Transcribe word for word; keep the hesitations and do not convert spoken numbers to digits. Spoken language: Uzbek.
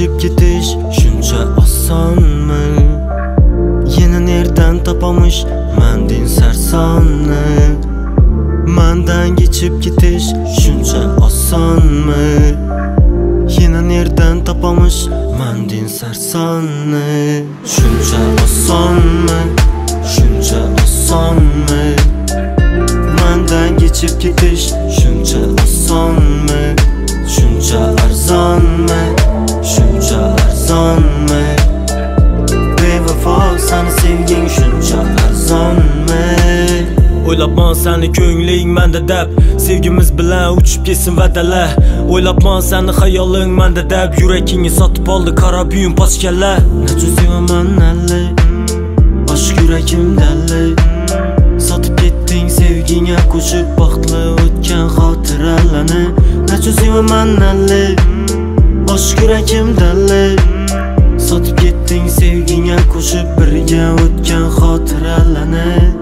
kechib ketish shuncha osonmi? Yana nerdan topamish mandin sarsonni? Mandan kechib ketish shuncha osonmi? Yana nerdan topamish mandin sarsonni? Shuncha osonmi? Shuncha osonmi? Mandan kechib ketish shuncha osonmi? Shuncha arzonmi? Shuncha arzonmi? Bevafo seni sevging shuncha arzonmi? O'ylabman seni ko'ngling menda deb, sevgimiz bilan uchib ketsin va'dalar. O'ylabman seni xayoling menda deb, yuragingni sotib oldi qara buyum pochkalar. Nacho'zivaman nalli, oshq yuragim dalli. Sotib ketding sevgingga qo'shib baxtli o'tgan xotiralarni. Nacho'zivaman nalli, oshq yuragim dalli. Sotib ketding sevgingga qo'shib birga o'tgan xotiralarni.